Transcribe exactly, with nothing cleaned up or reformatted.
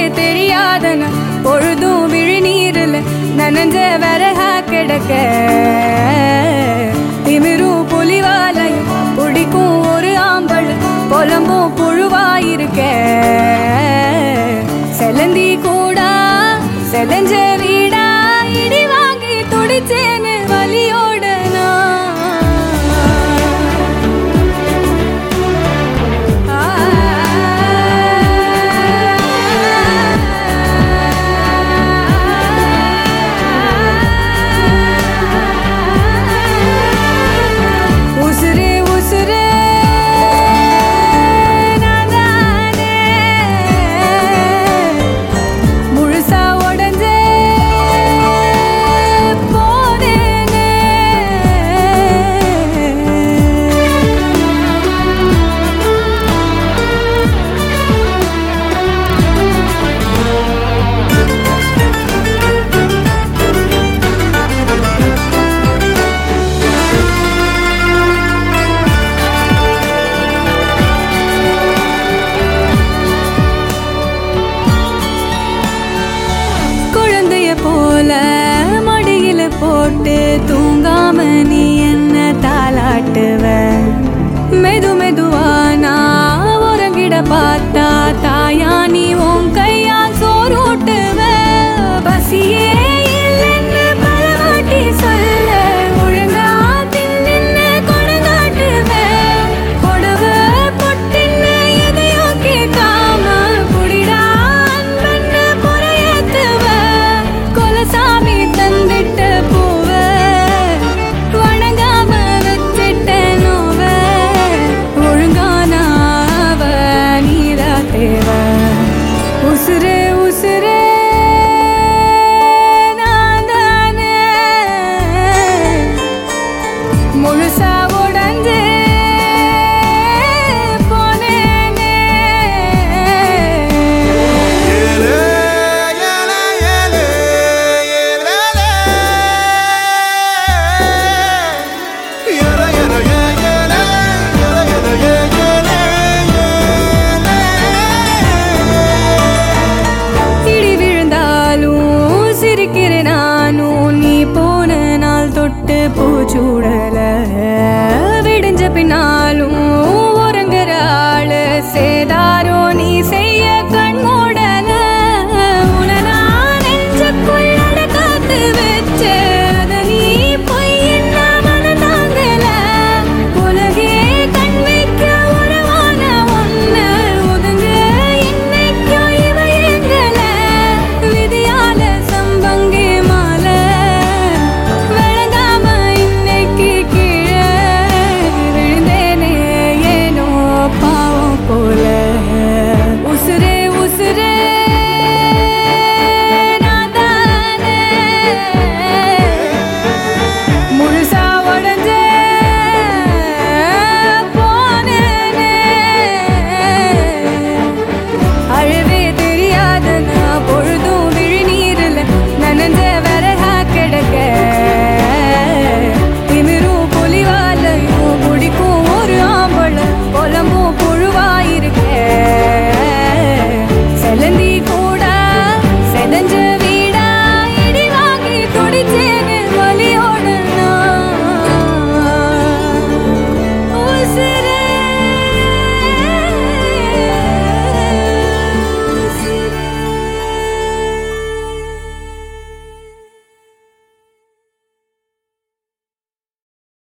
தெரியாதன பொழுதும் விழிநீரில் நனஞ்ச வரகா கிடக்க திமிரும் புலிவாலையும் பிடிக்கும் ஒரு ஆம்பல் புலம்பும் புழுவாயிருக்க செலந்தி கூடா செலஞ்ச வீடா இடி வாங்கி துடிச்சேன்னு வலியோட மடியில போட்டு தூங்காம நீ என்ன தாளாட்டுவ மெது மெதுவா நான் உறங்கிட பார்த்தா தாயா நீ உன் கையா சோறுட்டுவ பசியே இல்லைன்னு பலவாட்டி சொல்ல ஒழுங்கா தின்னு கொடங்காட்டுவ கொடவ பொட்டின்னு எதையும் கேட்காம புடிடா அன்பன்னு புறையேத்துவ சாமி தந்திட்ட பூவ வணங்காம வச்சிட்ட நோவ ஒழுங்கானாவ நீதா தேவ